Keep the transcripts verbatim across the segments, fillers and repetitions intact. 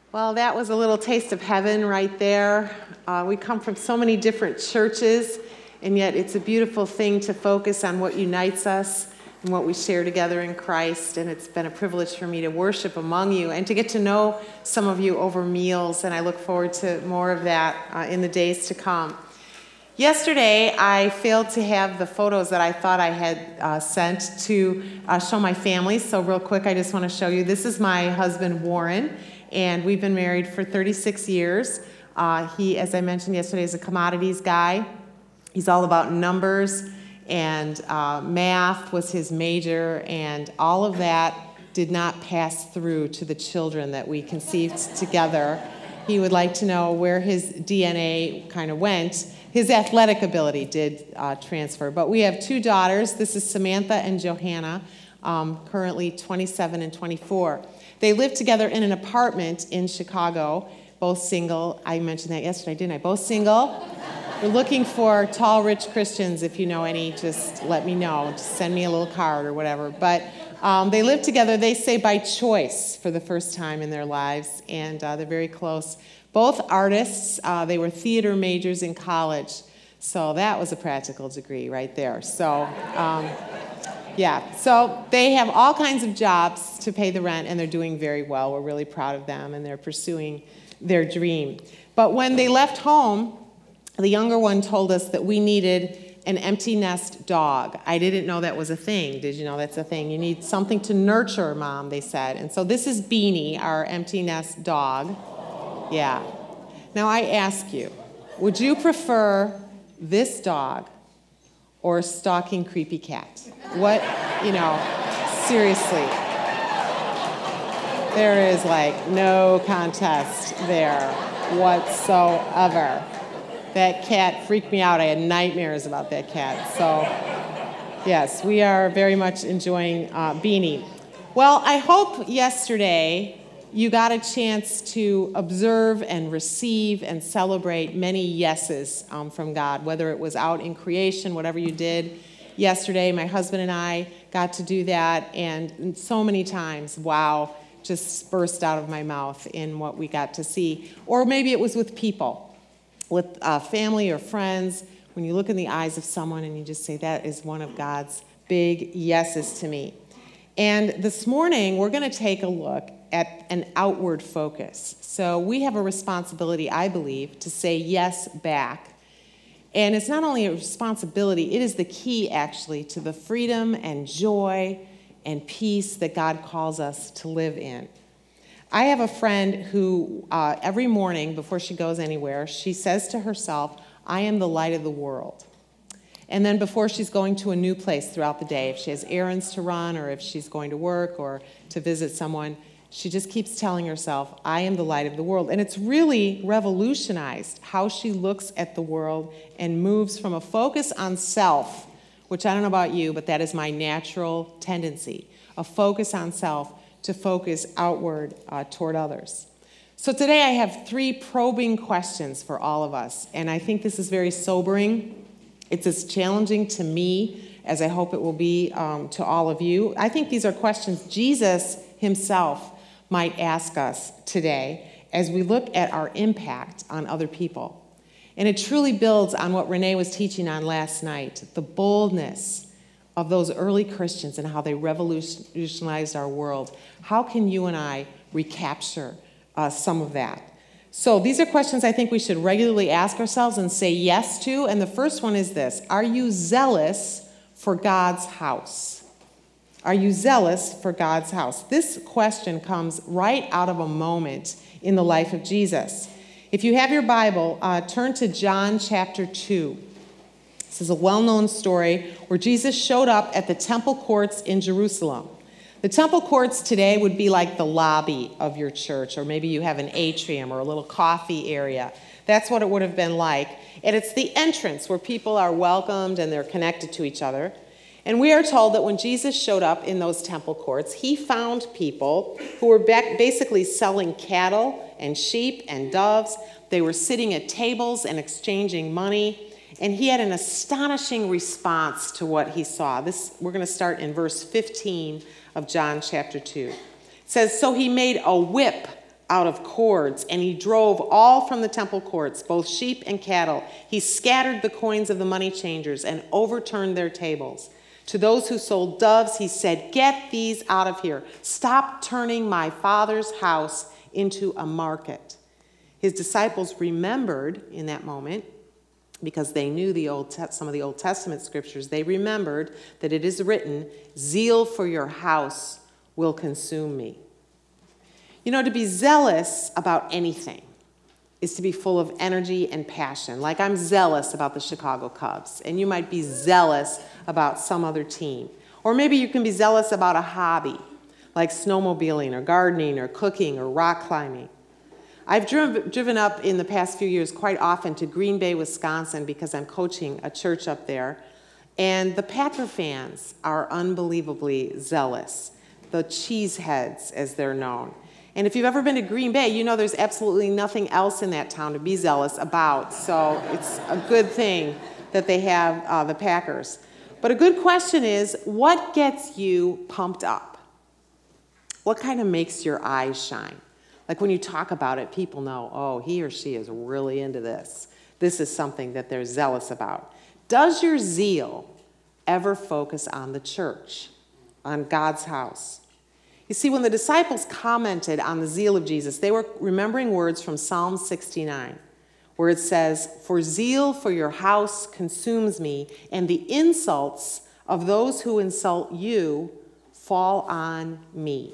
Well, that was a little taste of heaven right there. Uh, we come from so many different churches, and yet it's a beautiful thing to focus on what unites us and what we share together in Christ. And it's been a privilege for me to worship among you and to get to know some of you over meals, and I look forward to more of that uh, in the days to come. Yesterday, I failed to have the photos that I thought I had uh, sent to uh, show my family, so real quick, I just want to show you. This is my husband, Warren, and we've been married for thirty-six years. Uh, he, as I mentioned yesterday, is a commodities guy. He's all about numbers, and uh, math was his major, and all of that did not pass through to the children that we conceived together. He would like to know where his D N A kind of went. His athletic ability did uh, transfer, but we have two daughters. This is Samantha and Johanna, um, currently twenty-seven and twenty-four. They live together in an apartment in Chicago, both single. I mentioned that yesterday, didn't I? Both single. We're looking for tall, rich Christians. If you know any, just let me know. Just send me a little card or whatever. But um, they live together, they say, by choice for the first time in their lives, and uh, they're very close. Both artists. Uh, they were theater majors in college, so that was a practical degree right there. So, um, yeah, so they have all kinds of jobs to pay the rent, and they're doing very well. We're really proud of them, and they're pursuing their dream. But when they left home, the younger one told us that we needed an empty nest dog. I didn't know that was a thing. Did you know that's a thing? You need something to nurture, Mom, they said. And so this is Beanie, our empty nest dog. Yeah. Now I ask you, would you prefer this dog or a stalking creepy cat? What, you know, seriously. There is like no contest there whatsoever. That cat freaked me out. I had nightmares about that cat. So, yes, we are very much enjoying uh, Beanie. Well, I hope yesterday you got a chance to observe and receive and celebrate many yeses um, from God, whether it was out in creation, whatever you did yesterday. My husband and I got to do that, and so many times, wow, just burst out of my mouth in what we got to see. Or maybe it was with people, with uh, family or friends, when you look in the eyes of someone and you just say, that is one of God's big yeses to me. And this morning, we're going to take a look at an outward focus. So we have a responsibility, I believe, to say yes back. And it's not only a responsibility, it is the key, actually, to the freedom and joy and peace that God calls us to live in. I have a friend who, uh, every morning before she goes anywhere, she says to herself, I am the light of the world. And then before she's going to a new place throughout the day, if she has errands to run or if she's going to work or to visit someone, she just keeps telling herself, I am the light of the world. And it's really revolutionized how she looks at the world and moves from a focus on self, which I don't know about you, but that is my natural tendency, a focus on self to focus outward uh, toward others. So today I have three probing questions for all of us, and I think this is very sobering. It's as challenging to me as I hope it will be um, to all of you. I think these are questions Jesus himself might ask us today as we look at our impact on other people. And it truly builds on what Renee was teaching on last night, the boldness of those early Christians and how they revolutionized our world. How can you and I recapture uh, some of that? So these are questions I think we should regularly ask ourselves and say yes to. And the first one is this: are you zealous for God's house? Are you zealous for God's house? This question comes right out of a moment in the life of Jesus. If you have your Bible, uh, turn to John chapter two. This is a well-known story where Jesus showed up at the temple courts in Jerusalem. The temple courts today would be like the lobby of your church, or maybe you have an atrium or a little coffee area. That's what it would have been like. And it's the entrance where people are welcomed and they're connected to each other. And we are told that when Jesus showed up in those temple courts, he found people who were basically selling cattle and sheep and doves. They were sitting at tables and exchanging money. And he had an astonishing response to what he saw. This, we're going to start in verse fifteen of John chapter two. It says, so he made a whip out of cords, and he drove all from the temple courts, both sheep and cattle. He scattered the coins of the money changers and overturned their tables. To those who sold doves, he said, "Get these out of here. Stop turning my Father's house into a market." His disciples remembered in that moment, because they knew the Old some of the Old Testament scriptures, they remembered that it is written, "Zeal for your house will consume me." You know, to be zealous about anything is to be full of energy and passion. Like I'm zealous about the Chicago Cubs, and you might be zealous about some other team. Or maybe you can be zealous about a hobby, like snowmobiling or gardening or cooking or rock climbing. I've driven, driven up in the past few years quite often to Green Bay, Wisconsin, because I'm coaching a church up there. And the Packer fans are unbelievably zealous, the cheeseheads, as they're known. And if you've ever been to Green Bay, you know there's absolutely nothing else in that town to be zealous about. So it's a good thing that they have uh, the Packers. But a good question is, what gets you pumped up? What kind of makes your eyes shine? Like when you talk about it, people know, oh, he or she is really into this. This is something that they're zealous about. Does your zeal ever focus on the church, on God's house? You see, when the disciples commented on the zeal of Jesus, they were remembering words from Psalm sixty-nine, where it says, "For zeal for your house consumes me, and the insults of those who insult you fall on me."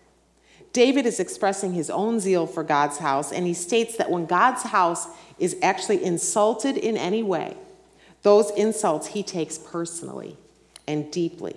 David is expressing his own zeal for God's house, and he states that when God's house is actually insulted in any way, those insults he takes personally and deeply.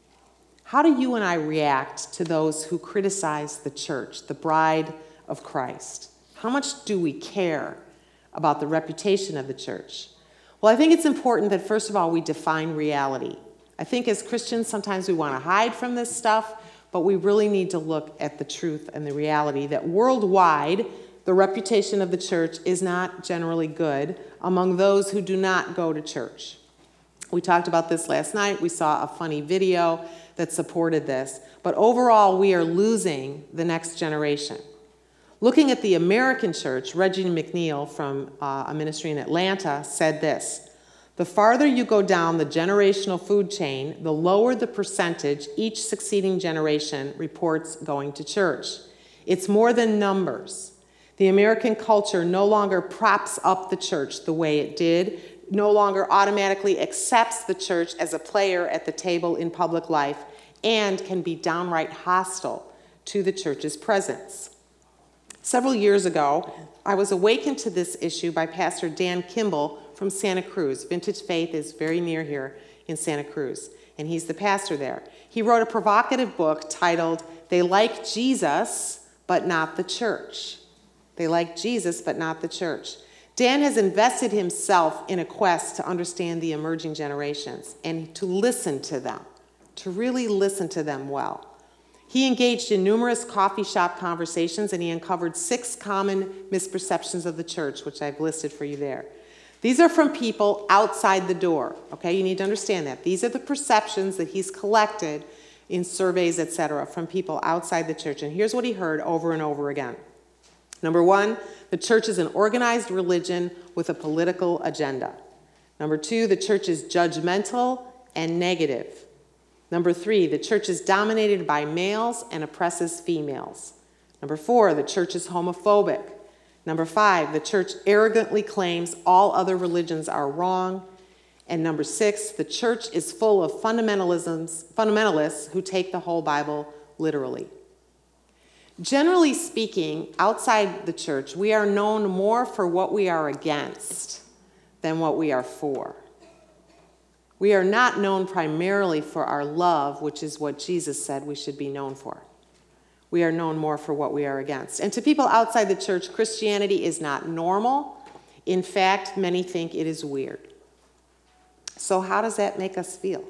How do you and I react to those who criticize the church, the bride of Christ? How much do we care about the reputation of the church? Well, I think it's important that, first of all, we define reality. I think as Christians, sometimes we want to hide from this stuff, but we really need to look at the truth and the reality that worldwide, the reputation of the church is not generally good among those who do not go to church. We talked about this last night. We saw a funny video that supported this. But overall, we are losing the next generation. Looking at the American church, Reggie McNeil from uh, a ministry in Atlanta said this: "The farther you go down the generational food chain, the lower the percentage each succeeding generation reports going to church. It's more than numbers. The American culture no longer props up the church the way it did, no longer automatically accepts the church as a player at the table in public life, and can be downright hostile to the church's presence." Several years ago, I was awakened to this issue by Pastor Dan Kimball from Santa Cruz. Vintage Faith is very near here in Santa Cruz, and he's the pastor there. He wrote a provocative book titled, "They Like Jesus, But Not the Church." They like Jesus, but not the church. Dan has invested himself in a quest to understand the emerging generations and to listen to them, to really listen to them well. He engaged in numerous coffee shop conversations, and he uncovered six common misperceptions of the church, which I've listed for you there. These are from people outside the door, okay? You need to understand that. These are the perceptions that he's collected in surveys, et cetera, from people outside the church. And here's what he heard over and over again. Number one, the church is an organized religion with a political agenda. Number two, the church is judgmental and negative. Number three, the church is dominated by males and oppresses females. Number four, the church is homophobic. Number five, the church arrogantly claims all other religions are wrong. And number six, the church is full of fundamentalisms, fundamentalists who take the whole Bible literally. Generally speaking, outside the church, we are known more for what we are against than what we are for. We are not known primarily for our love, which is what Jesus said we should be known for. We are known more for what we are against. And to people outside the church, Christianity is not normal. In fact, many think it is weird. So how does that make us feel?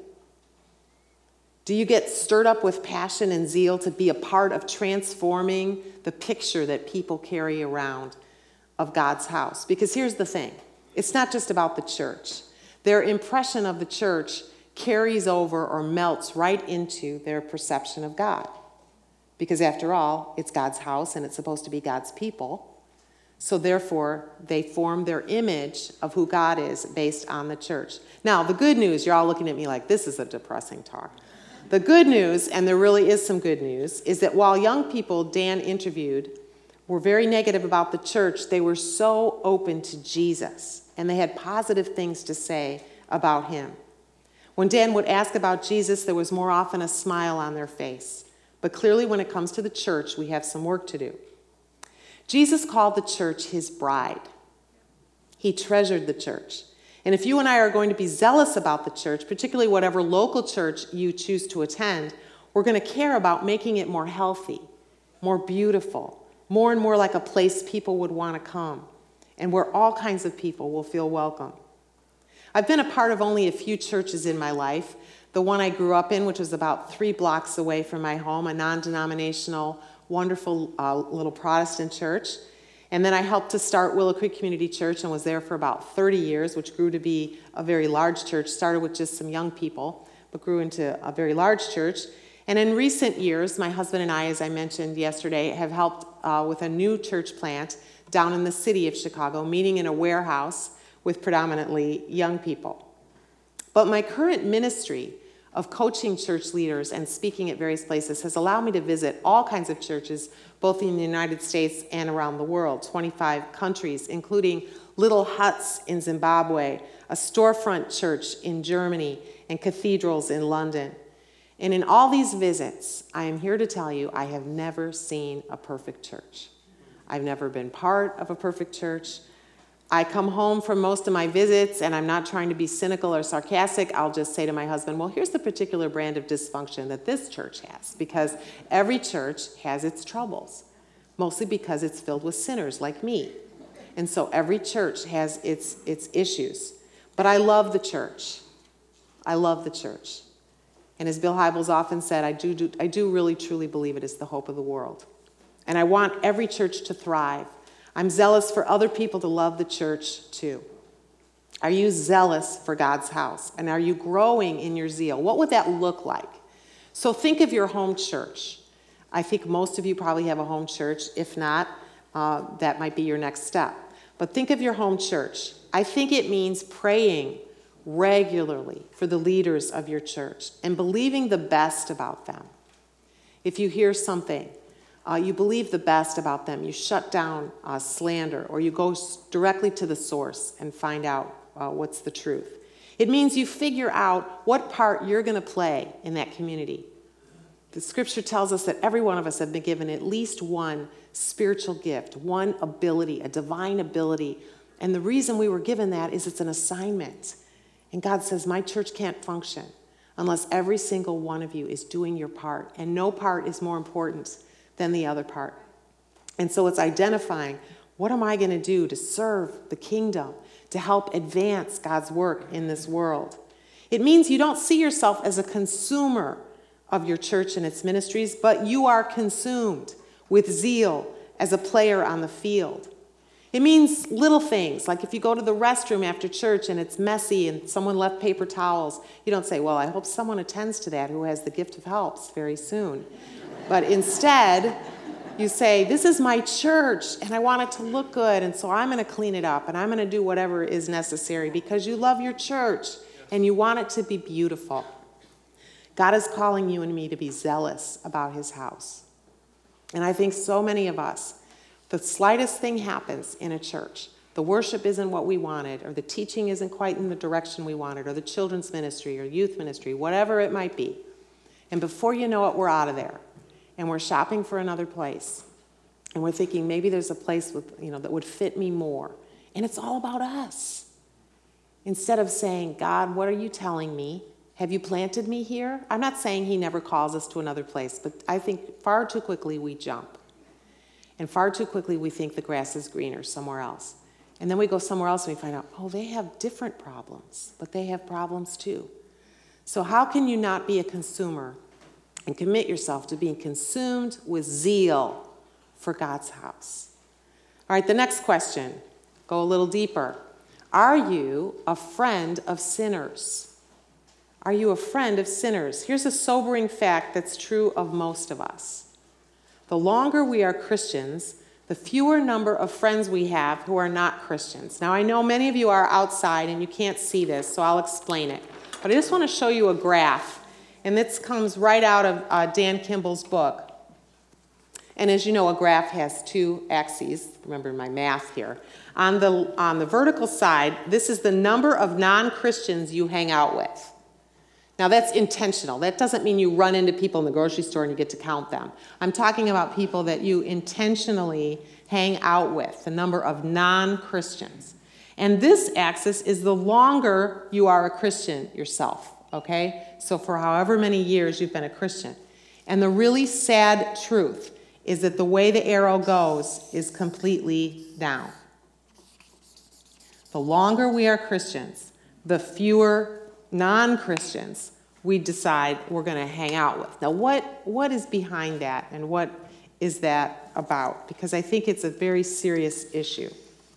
Do you get stirred up with passion and zeal to be a part of transforming the picture that people carry around of God's house? Because here's the thing. It's not just about the church. Their impression of the church carries over or melts right into their perception of God. because after all, it's God's house and it's supposed to be God's people. So therefore, they form their image of who God is based on the church. Now, the good news, you're all looking at me like this is a depressing talk. The good news, and there really is some good news, is that while young people Dan interviewed were very negative about the church, they were so open to Jesus, and they had positive things to say about him. When Dan would ask about Jesus, there was more often a smile on their face. But clearly, when it comes to the church, we have some work to do. Jesus called the church his bride. He treasured the church. And if you and I are going to be zealous about the church, particularly whatever local church you choose to attend, we're going to care about making it more healthy, more beautiful, more and more like a place people would want to come, and where all kinds of people will feel welcome. I've been a part of only a few churches in my life. The one I grew up in, which was about three blocks away from my home, a non-denominational, wonderful uh, little Protestant church. And then I helped to start Willow Creek Community Church and was there for about thirty years, which grew to be a very large church. Started with just some young people, but grew into a very large church. And in recent years, my husband and I, as I mentioned yesterday, have helped uh, with a new church plant down in the city of Chicago, meeting in a warehouse with predominantly young people. But my current ministry of coaching church leaders and speaking at various places has allowed me to visit all kinds of churches, both in the United States and around the world, twenty-five countries, including little huts in Zimbabwe, a storefront church in Germany, and cathedrals in London. And in all these visits, I am here to tell you, I have never seen a perfect church. I've never been part of a perfect church. I come home from most of my visits, and I'm not trying to be cynical or sarcastic. I'll just say to my husband, well, here's the particular brand of dysfunction that this church has, because every church has its troubles, mostly because it's filled with sinners like me. And so every church has its, its issues. But I love the church. I love the church. And as Bill Hybels often said, I do, do, I do really, truly believe it is the hope of the world. And I want every church to thrive. I'm zealous for other people to love the church too. Are you zealous for God's house? And are you growing in your zeal? What would that look like? So think of your home church. I think most of you probably have a home church. If not, uh, that might be your next step. But think of your home church. I think it means praying regularly for the leaders of your church and believing the best about them. If you hear something, Uh, you believe the best about them. You shut down uh, slander, or you go s- directly to the source and find out uh, what's the truth. It means you figure out what part you're going to play in that community. The scripture tells us that every one of us have been given at least one spiritual gift, one ability, a divine ability. And the reason we were given that is it's an assignment. And God says, my church can't function unless every single one of you is doing your part. And no part is more important than the other part. And so it's identifying, what am I going to do to serve the kingdom, to help advance God's work in this world? It means you don't see yourself as a consumer of your church and its ministries, but you are consumed with zeal as a player on the field. It means little things, like if you go to the restroom after church and it's messy and someone left paper towels, you don't say, well, I hope someone attends to that who has the gift of helps very soon. But instead, you say, this is my church, and I want it to look good, and so I'm going to clean it up, and I'm going to do whatever is necessary because you love your church, and you want it to be beautiful. God is calling you and me to be zealous about his house. And I think so many of us, the slightest thing happens in a church, the worship isn't what we wanted, or the teaching isn't quite in the direction we wanted, or the children's ministry or youth ministry, whatever it might be. And before you know it, we're out of there. And we're shopping for another place. And we're thinking maybe there's a place with, you know, that would fit me more. And it's all about us. Instead of saying, God, what are you telling me? Have you planted me here? I'm not saying he never calls us to another place, but I think far too quickly we jump. And far too quickly we think the grass is greener somewhere else. And then we go somewhere else and we find out, oh, they have different problems, but they have problems too. So how can you not be a consumer and commit yourself to being consumed with zeal for God's house? All right, the next question, go a little deeper. Are you a friend of sinners? Are you a friend of sinners? Here's a sobering fact that's true of most of us. The longer we are Christians, the fewer number of friends we have who are not Christians. Now, I know many of you are outside and you can't see this, so I'll explain it. But I just want to show you a graph, and this comes right out of uh, Dan Kimball's book. And as you know, a graph has two axes. Remember my math here. On the, on the vertical side, this is the number of non-Christians you hang out with. Now, that's intentional. That doesn't mean you run into people in the grocery store and you get to count them. I'm talking about people that you intentionally hang out with, the number of non-Christians. And this axis is the longer you are a Christian yourself, okay? So for however many years you've been a Christian. And the really sad truth is that the way the arrow goes is completely down. The longer we are Christians, the fewer non-Christians we decide we're going to hang out with. Now, what, what is behind that, and what is that about? Because I think it's a very serious issue.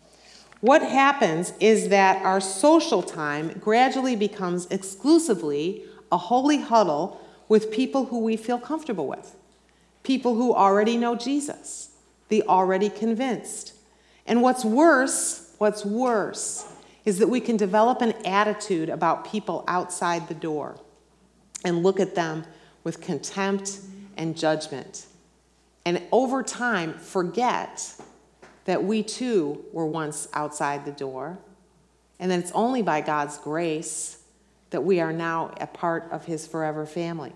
What happens is that our social time gradually becomes exclusively a holy huddle with people who we feel comfortable with, people who already know Jesus, the already convinced. And what's worse, what's worse, is that we can develop an attitude about people outside the door and look at them with contempt and judgment. And over time, forget that we too were once outside the door, and that it's only by God's grace that we are now a part of his forever family.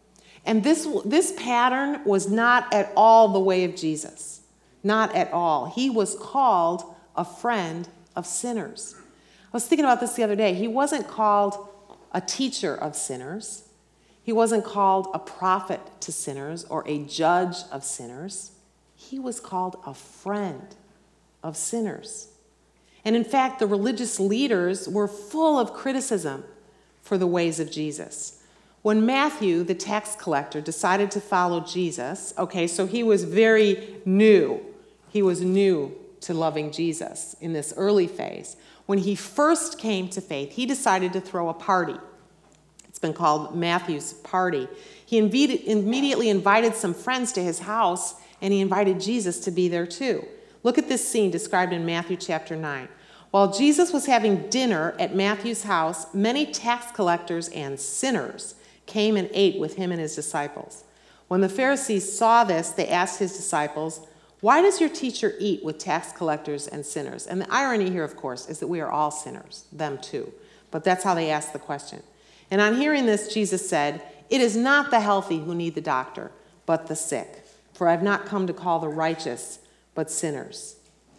And this, this pattern was not at all the way of Jesus. Not at all. He was called a friend of sinners. I was thinking about this the other day. He wasn't called a teacher of sinners. He wasn't called a prophet to sinners or a judge of sinners. He was called a friend of sinners. And in fact, the religious leaders were full of criticism for the ways of Jesus. When Matthew, the tax collector, decided to follow Jesus, okay, so he was very new. He was new to loving Jesus in this early phase. When he first came to faith, he decided to throw a party. It's been called Matthew's party. He invited, immediately invited some friends to his house, and he invited Jesus to be there too. Look at this scene described in Matthew chapter nine. While Jesus was having dinner at Matthew's house, many tax collectors and sinners came and ate with him and his disciples. When the Pharisees saw this, they asked his disciples, "Why does your teacher eat with tax collectors and sinners?" And the irony here, of course, is that we are all sinners, them too. But that's how they asked the question. And on hearing this, Jesus said, "It is not the healthy who need the doctor, but the sick. For I have not come to call the righteous, but sinners."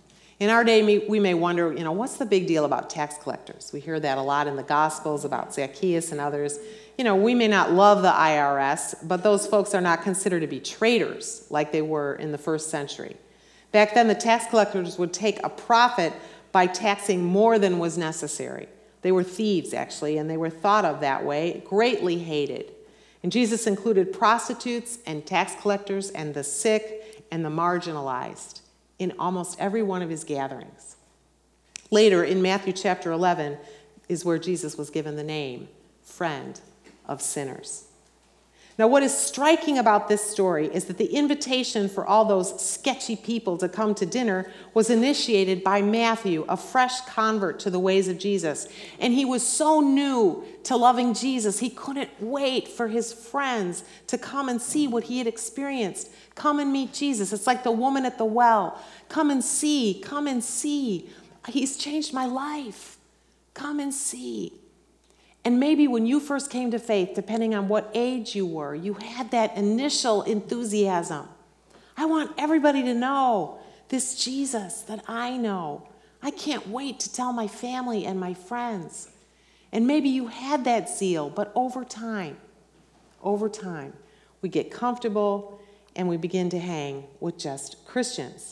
In our day, we may wonder, you know, what's the big deal about tax collectors? We hear that a lot in the Gospels about Zacchaeus and others. You know, we may not love the I R S, but those folks are not considered to be traitors like they were in the first century. Back then, the tax collectors would take a profit by taxing more than was necessary. They were thieves, actually, and they were thought of that way, greatly hated. And Jesus included prostitutes and tax collectors and the sick and the marginalized in almost every one of his gatherings. Later, in Matthew chapter eleven, is where Jesus was given the name, friend of sinners. Now, what is striking about this story is that the invitation for all those sketchy people to come to dinner was initiated by Matthew, a fresh convert to the ways of Jesus. And he was so new to loving Jesus, he couldn't wait for his friends to come and see what he had experienced. Come and meet Jesus. It's like the woman at the well. Come and see, come and see. He's changed my life. Come and see. And maybe when you first came to faith, depending on what age you were, you had that initial enthusiasm. I want everybody to know this Jesus that I know. I can't wait to tell my family and my friends. And maybe you had that zeal, but over time, over time, we get comfortable and we begin to hang with just Christians.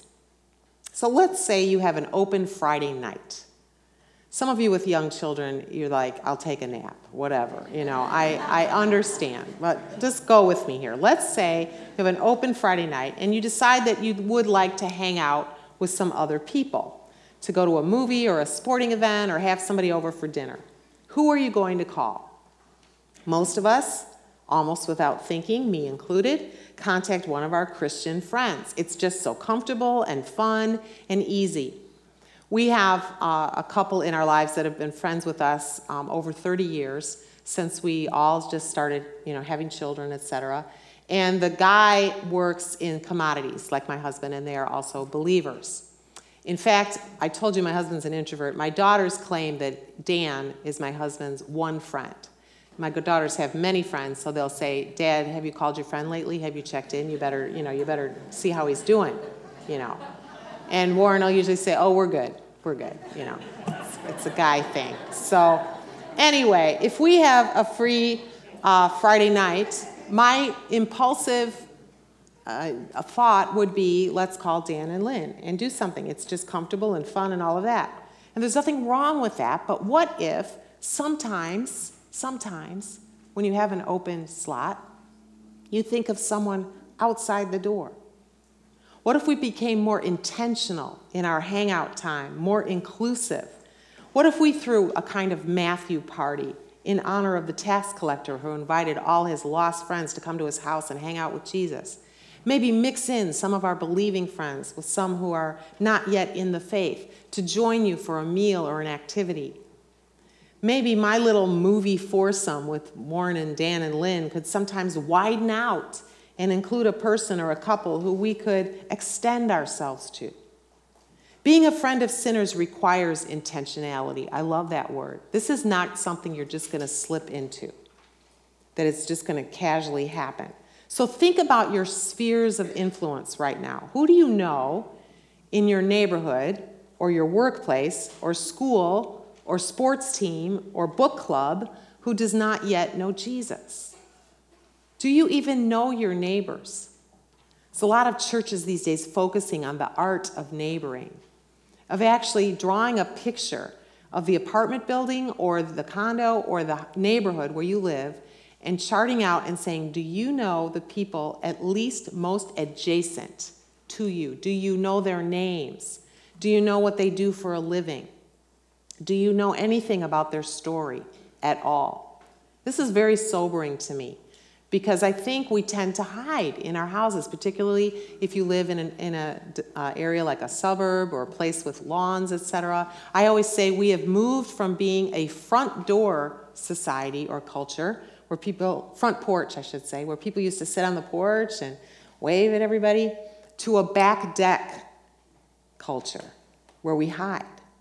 So let's say you have an open Friday night. Some of you with young children, you're like, I'll take a nap, whatever. You know, I, I understand, but just go with me here. Let's say you have an open Friday night and you decide that you would like to hang out with some other people, to go to a movie or a sporting event or have somebody over for dinner. Who are you going to call? Most of us almost without thinking, me included, contact one of our Christian friends. It's just so comfortable and fun and easy. We have uh, a couple in our lives that have been friends with us um, over thirty years, since we all just started, you know, having children, et cetera. And the guy works in commodities, like my husband, and they are also believers. In fact, I told you my husband's an introvert. My daughters claim that Dan is my husband's one friend. My daughters have many friends, so they'll say, Dad, have you called your friend lately? Have you checked in? You better, you know, you better see how he's doing, you know. And Warren will usually say, oh, we're good, we're good, you know. It's, it's a guy thing. So anyway, if we have a free uh, Friday night, my impulsive uh, thought would be, let's call Dan and Lynn and do something. It's just comfortable and fun and all of that. And there's nothing wrong with that, but what if sometimes, sometimes, when you have an open slot, you think of someone outside the door? What if we became more intentional in our hangout time, more inclusive? What if we threw a kind of Matthew party in honor of the tax collector who invited all his lost friends to come to his house and hang out with Jesus? Maybe mix in some of our believing friends with some who are not yet in the faith to join you for a meal or an activity. Maybe my little movie foursome with Warren and Dan and Lynn could sometimes widen out and include a person or a couple who we could extend ourselves to. Being a friend of sinners requires intentionality. I love that word. This is not something you're just going to slip into, that it's just going to casually happen. So think about your spheres of influence right now. Who do you know in your neighborhood or your workplace or school or sports team or book club who does not yet know Jesus? Do you even know your neighbors? There's a lot of churches these days focusing on the art of neighboring, of actually drawing a picture of the apartment building or the condo or the neighborhood where you live and charting out and saying, do you know the people at least most adjacent to you? Do you know their names? Do you know what they do for a living? Do you know anything about their story at all? This is very sobering to me, because I think we tend to hide in our houses, particularly if you live in an in a, uh, area like a suburb or a place with lawns, et cetera. I always say we have moved from being a front door society or culture, where people, front porch, I should say, where people used to sit on the porch and wave at everybody, to a back deck culture where we hide.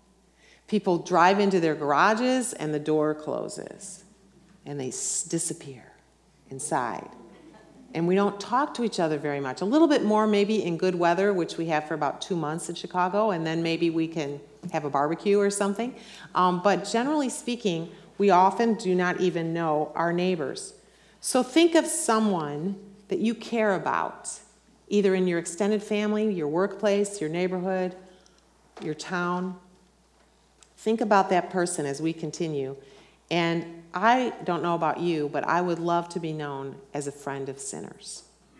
People drive into their garages and the door closes and they s- disappear inside. And we don't talk to each other very much. A little bit more maybe in good weather, which we have for about two months in Chicago, and then maybe we can have a barbecue or something. Um, but generally speaking, we often do not even know our neighbors. So think of someone that you care about, either in your extended family, your workplace, your neighborhood, your town. Think about that person as we continue. And I don't know about you, but I would love to be known as a friend of sinners.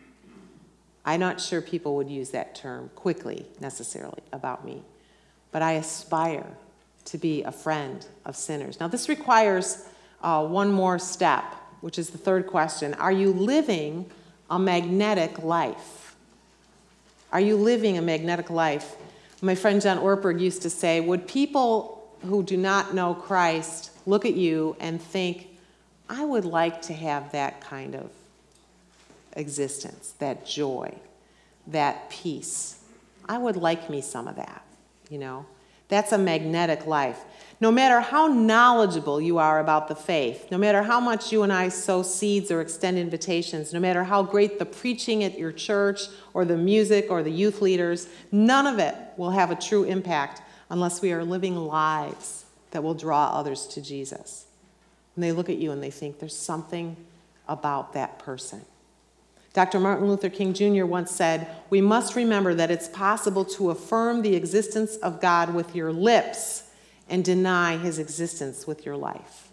I'm not sure people would use that term quickly, necessarily, about me. But I aspire to be a friend of sinners. Now, this requires uh, one more step, which is the third question. Are you living a magnetic life? Are you living a magnetic life? My friend John Ortberg used to say, would people who do not know Christ look at you and think, I would like to have that kind of existence, that joy, that peace. I would like me some of that, you know? That's a magnetic life. No matter how knowledgeable you are about the faith, no matter how much you and I sow seeds or extend invitations, no matter how great the preaching at your church or the music or the youth leaders, none of it will have a true impact unless we are living lives that will draw others to Jesus. And they look at you and they think there's something about that person. Doctor Martin Luther King Junior once said, we must remember that it's possible to affirm the existence of God with your lips and deny his existence with your life.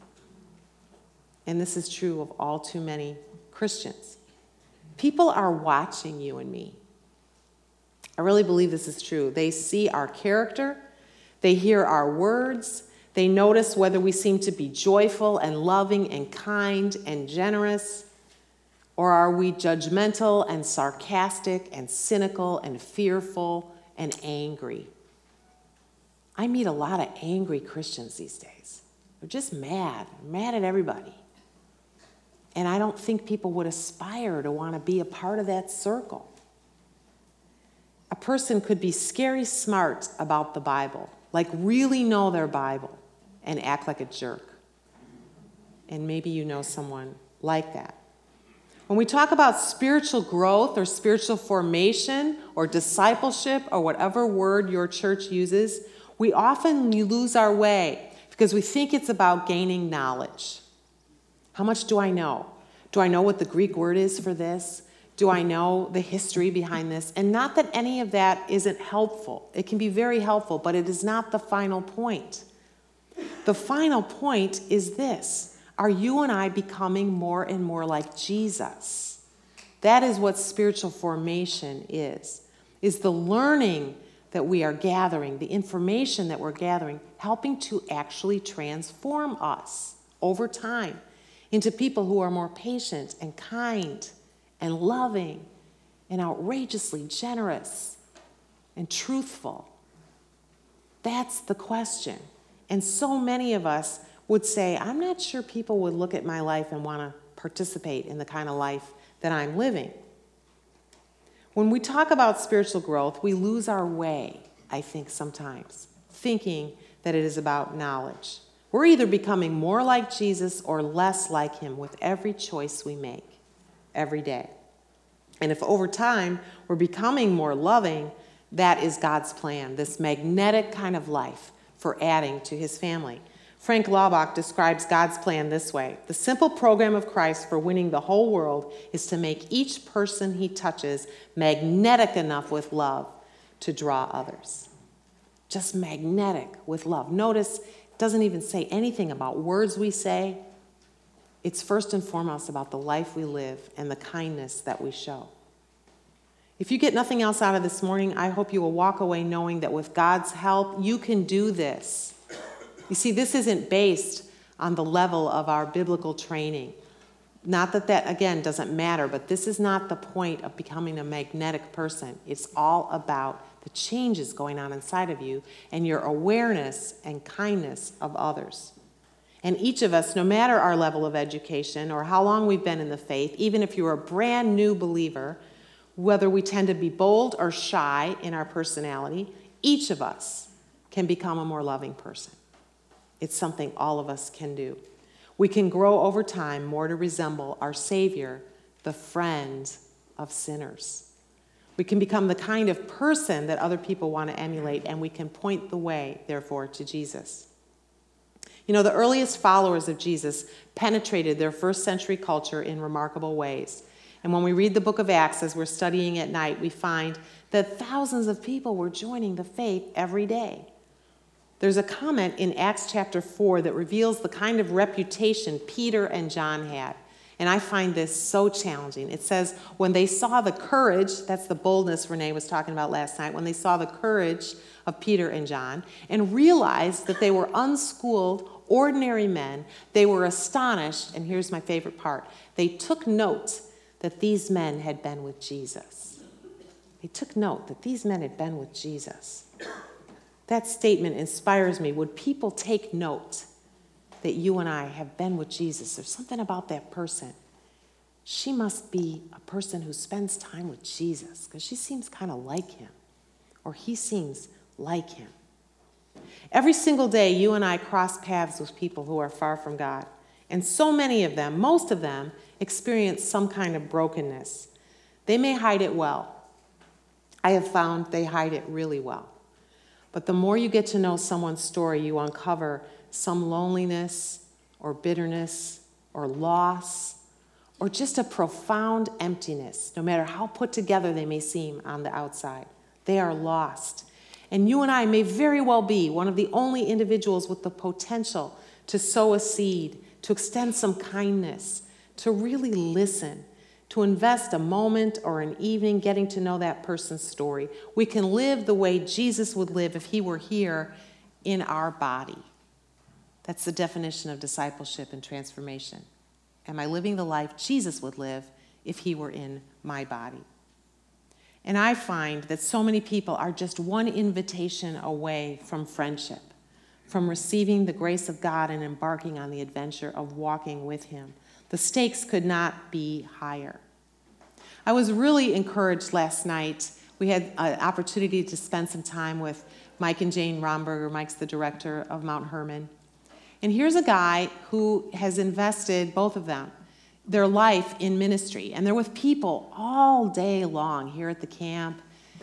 And this is true of all too many Christians. People are watching you and me. I really believe this is true. They see our character, they hear our words, they notice whether we seem to be joyful and loving and kind and generous. Or are we judgmental and sarcastic and cynical and fearful and angry? I meet a lot of angry Christians these days. They're just mad, mad at everybody. And I don't think people would aspire to want to be a part of that circle. A person could be scary smart about the Bible, like really know their Bible, and act like a jerk. And maybe you know someone like that. When we talk about spiritual growth or spiritual formation or discipleship or whatever word your church uses, we often lose our way because we think it's about gaining knowledge. How much do I know? Do I know what the Greek word is for this? Do I know the history behind this? And not that any of that isn't helpful. It can be very helpful, but it is not the final point. The final point is this. Are you and I becoming more and more like Jesus? That is what spiritual formation is, is the learning that we are gathering, the information that we're gathering, helping to actually transform us over time into people who are more patient and kind and loving and outrageously generous and truthful. That's the question. And so many of us would say, I'm not sure people would look at my life and want to participate in the kind of life that I'm living. When we talk about spiritual growth, we lose our way, I think, sometimes, thinking that it is about knowledge. We're either becoming more like Jesus or less like him with every choice we make every day. And if over time we're becoming more loving, that is God's plan, this magnetic kind of life for adding to his family. Frank Laubach describes God's plan this way. The simple program of Christ for winning the whole world is to make each person he touches magnetic enough with love to draw others. Just magnetic with love. Notice it doesn't even say anything about words we say. It's first and foremost about the life we live and the kindness that we show. If you get nothing else out of this morning, I hope you will walk away knowing that with God's help, you can do this. You see, this isn't based on the level of our biblical training. Not that that, again, doesn't matter, but this is not the point of becoming a magnetic person. It's all about the changes going on inside of you and your awareness and kindness of others. And each of us, no matter our level of education or how long we've been in the faith, even if you're a brand new believer, whether we tend to be bold or shy in our personality, each of us can become a more loving person. It's something all of us can do. We can grow over time more to resemble our Savior, the friend of sinners. We can become the kind of person that other people want to emulate, and we can point the way, therefore, to Jesus. You know, the earliest followers of Jesus penetrated their first century culture in remarkable ways. And when we read the book of Acts as we're studying at night, we find that thousands of people were joining the faith every day. There's a comment in Acts chapter four that reveals the kind of reputation Peter and John had. And I find this so challenging. It says, when they saw the courage, that's the boldness Renee was talking about last night, when they saw the courage of Peter and John and realized that they were unschooled, ordinary men, they were astonished, and here's my favorite part, they took note that these men had been with Jesus. They took note that these men had been with Jesus. That statement inspires me. Would people take note that you and I have been with Jesus? There's something about that person. She must be a person who spends time with Jesus because she seems kind of like him, or he seems like him. Every single day, you and I cross paths with people who are far from God. And so many of them, most of them, experience some kind of brokenness. They may hide it well. I have found they hide it really well. But the more you get to know someone's story, you uncover some loneliness or bitterness or loss or just a profound emptiness, no matter how put together they may seem on the outside. They are lost. And you and I may very well be one of the only individuals with the potential to sow a seed, to extend some kindness, to really listen, to invest a moment or an evening getting to know that person's story. We can live the way Jesus would live if he were here in our body. That's the definition of discipleship and transformation. Am I living the life Jesus would live if he were in my body. And I find that so many people are just one invitation away from friendship, from receiving the grace of God and embarking on the adventure of walking with him. The stakes could not be higher. I was really encouraged last night. We had an opportunity to spend some time with Mike and Jane Romberger. Mike's the director of Mount Hermon. And here's a guy who has invested, both of them, their life in ministry. And they're with people all day long here at the camp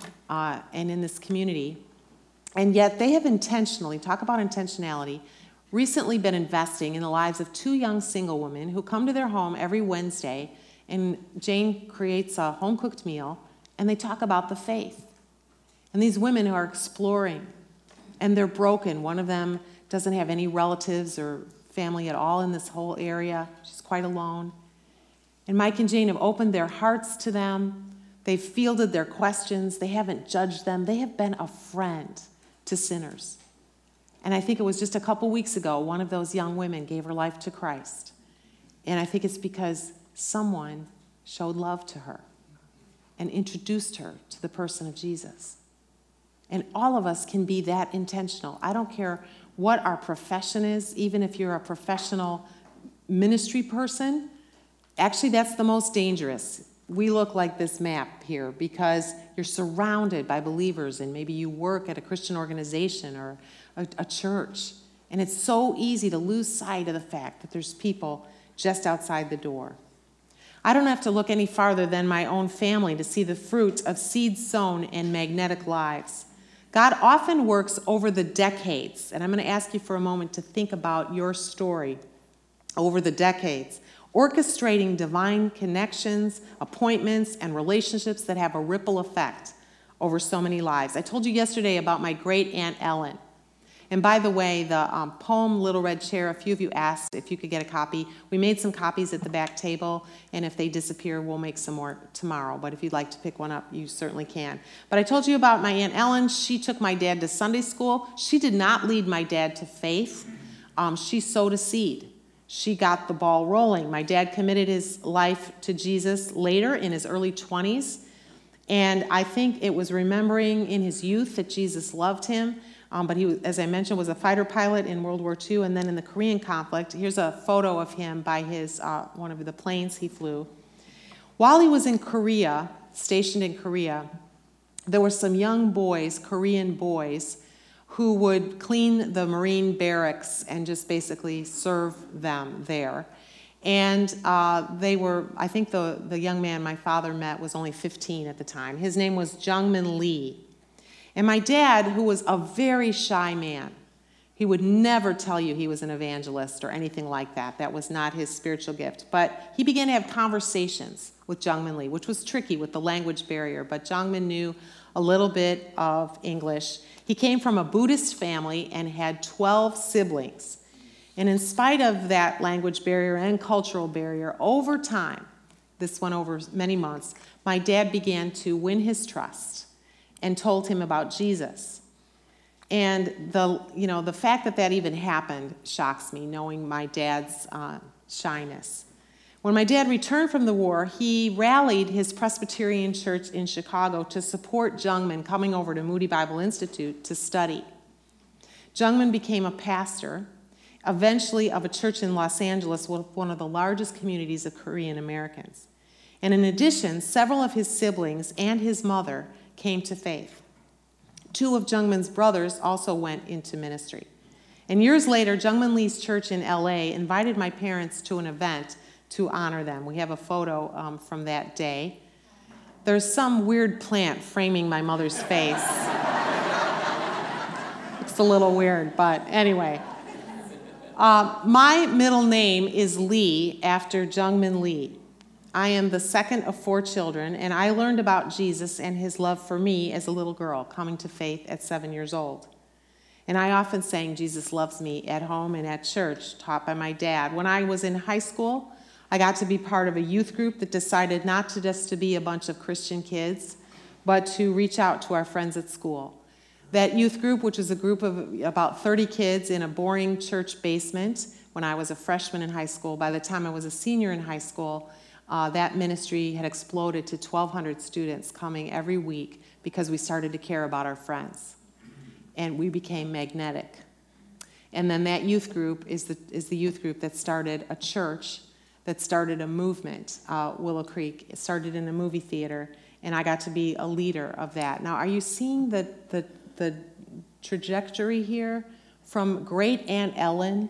uh, and in this community. And yet they have intentionally, talk about intentionality, recently been investing in the lives of two young single women who come to their home every Wednesday, and Jane creates a home-cooked meal, and they talk about the faith. And these women are exploring, and they're broken. One of them doesn't have any relatives or family at all in this whole area. She's quite alone. And Mike and Jane have opened their hearts to them. They've fielded their questions. They haven't judged them. They have been a friend to sinners. And I think it was just a couple weeks ago, one of those young women gave her life to Christ. And I think it's because someone showed love to her and introduced her to the person of Jesus. And all of us can be that intentional. I don't care what our profession is, even if you're a professional ministry person. Actually, that's the most dangerous. We look like this map here because you're surrounded by believers, and maybe you work at a Christian organization or a, a church. And it's so easy to lose sight of the fact that there's people just outside the door. I don't have to look any farther than my own family to see the fruit of seeds sown in magnetic lives. God often works over the decades, and I'm going to ask you for a moment to think about your story over the decades, orchestrating divine connections, appointments, and relationships that have a ripple effect over so many lives. I told you yesterday about my great-aunt Ellen. And by the way, the um, poem Little Red Chair, a few of you asked if you could get a copy. We made some copies at the back table, and if they disappear, we'll make some more tomorrow. But if you'd like to pick one up, you certainly can. But I told you about my Aunt Ellen. She took my dad to Sunday school. She did not lead my dad to faith. Um, she sowed a seed. She got the ball rolling. My dad committed his life to Jesus later in his early twenties. And I think it was remembering in his youth that Jesus loved him. Um, but he, as I mentioned, was a fighter pilot in World War Two, and then in the Korean conflict. Here's a photo of him by his uh, one of the planes he flew. While he was in Korea, stationed in Korea, there were some young boys, Korean boys, who would clean the Marine barracks and just basically serve them there. And uh, they were, I think the, the young man my father met was only fifteen at the time. His name was Jungmin Lee. And my dad, who was a very shy man, he would never tell you he was an evangelist or anything like that. That was not his spiritual gift. But he began to have conversations with Jungmin Lee, which was tricky with the language barrier. But Jungmin knew a little bit of English. He came from a Buddhist family and had twelve siblings. And in spite of that language barrier and cultural barrier, over time, this went over many months, my dad began to win his trust and told him about Jesus. And the, you know, the fact that that even happened shocks me, knowing my dad's uh, shyness. When my dad returned from the war, he rallied his Presbyterian church in Chicago to support Jungmin coming over to Moody Bible Institute to study. Jungmin became a pastor, eventually of a church in Los Angeles, one of the largest communities of Korean Americans. And in addition, several of his siblings and his mother came to faith. Two of Jungmin's brothers also went into ministry. And years later, Jungmin Lee's church in L A invited my parents to an event to honor them. We have a photo um, from that day. There's some weird plant framing my mother's face. It's a little weird, but anyway. Uh, my middle name is Lee after Jungmin Lee. I am the second of four children, and I learned about Jesus and his love for me as a little girl, coming to faith at seven years old. And I often sang Jesus Loves Me at home and at church, taught by my dad. When I was in high school, I got to be part of a youth group that decided not to just to be a bunch of Christian kids, but to reach out to our friends at school. That youth group, which was a group of about thirty kids in a boring church basement when I was a freshman in high school, by the time I was a senior in high school, uh, that ministry had exploded to twelve hundred students coming every week because we started to care about our friends. And we became magnetic. And then that youth group is the, is the youth group that started a church, that started a movement. Uh, Willow Creek, it started in a movie theater, and I got to be a leader of that. Now, are you seeing the, the, the trajectory here from great Aunt Ellen,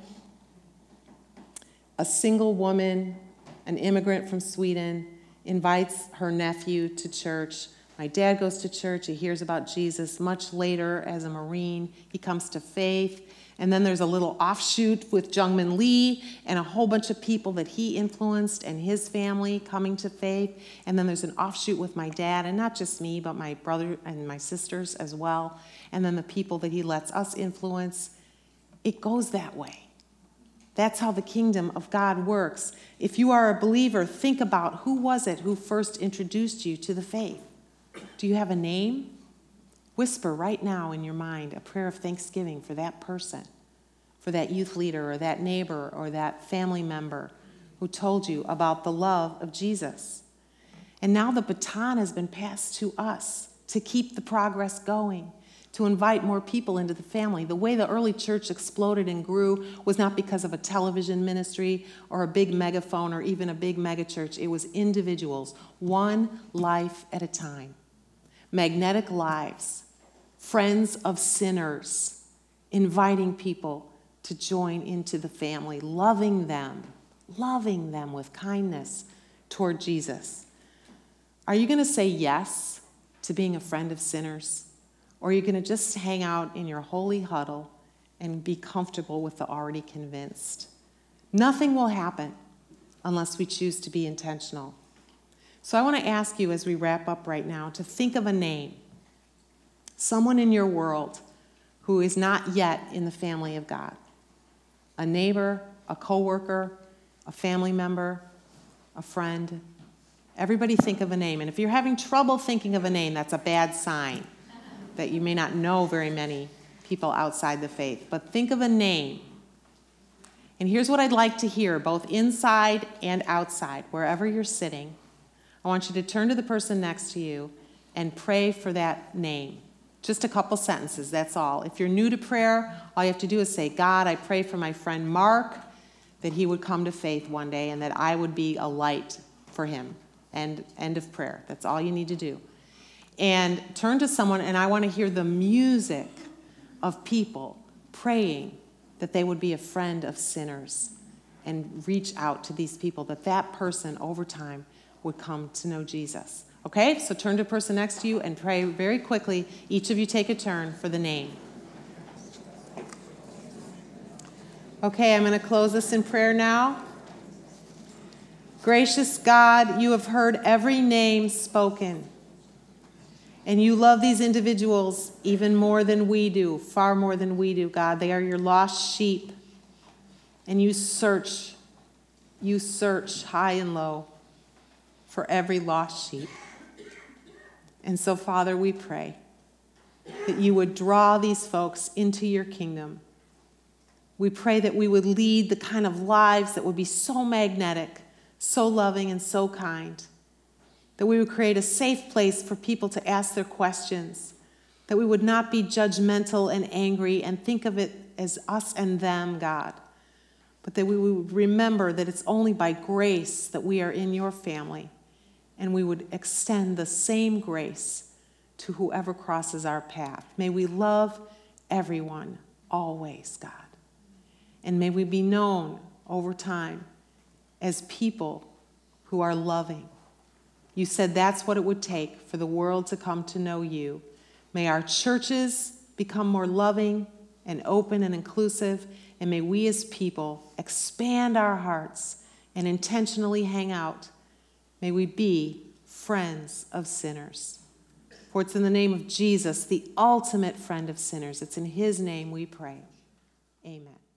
a single woman, an immigrant from Sweden, invites her nephew to church. My dad goes to church, he hears about Jesus. Much later, as a Marine, he comes to faith. And then there's a little offshoot with Jungmin Lee and a whole bunch of people that he influenced and his family coming to faith. And then there's an offshoot with my dad, and not just me, but my brother and my sisters as well. And then the people that he lets us influence. It goes that way. That's how the kingdom of God works. If you are a believer, think about who was it who first introduced you to the faith. Do you have a name? Whisper right now in your mind a prayer of thanksgiving for that person, for that youth leader or that neighbor or that family member who told you about the love of Jesus. And now the baton has been passed to us to keep the progress going, to invite more people into the family. The way the early church exploded and grew was not because of a television ministry or a big megaphone or even a big megachurch. It was individuals, one life at a time. Magnetic lives, friends of sinners, inviting people to join into the family, loving them, loving them with kindness toward Jesus. Are you going to say yes to being a friend of sinners? Or are you going to just hang out in your holy huddle and be comfortable with the already convinced? Nothing will happen unless we choose to be intentional. So I want to ask you as we wrap up right now to think of a name, someone in your world who is not yet in the family of God. A neighbor, a coworker, a family member, a friend. Everybody think of a name. And if you're having trouble thinking of a name, that's a bad sign that you may not know very many people outside the faith. But think of a name. And here's what I'd like to hear, both inside and outside, wherever you're sitting. I want you to turn to the person next to you and pray for that name. Just a couple sentences, that's all. If you're new to prayer, all you have to do is say, God, I pray for my friend Mark, that he would come to faith one day and that I would be a light for him. End, end of prayer. That's all you need to do. And turn to someone, and I want to hear the music of people praying that they would be a friend of sinners and reach out to these people, that that person over time would come to know Jesus. Okay, so turn to the person next to you and pray very quickly. Each of you take a turn for the name. Okay, I'm going to close this in prayer now. Gracious God, you have heard every name spoken. And you love these individuals even more than we do, far more than we do, God. They are your lost sheep. And you search, you search high and low for every lost sheep. And so, Father, we pray that you would draw these folks into your kingdom. We pray that we would lead the kind of lives that would be so magnetic, so loving, and so kind. That we would create a safe place for people to ask their questions. That we would not be judgmental and angry and think of it as us and them, God. But that we would remember that it's only by grace that we are in your family. And we would extend the same grace to whoever crosses our path. May we love everyone, always, God. And may we be known over time as people who are loving. You said that's what it would take for the world to come to know you. May our churches become more loving and open and inclusive, and may we as people expand our hearts and intentionally hang out. May we be friends of sinners. For it's in the name of Jesus, the ultimate friend of sinners. It's in his name we pray. Amen.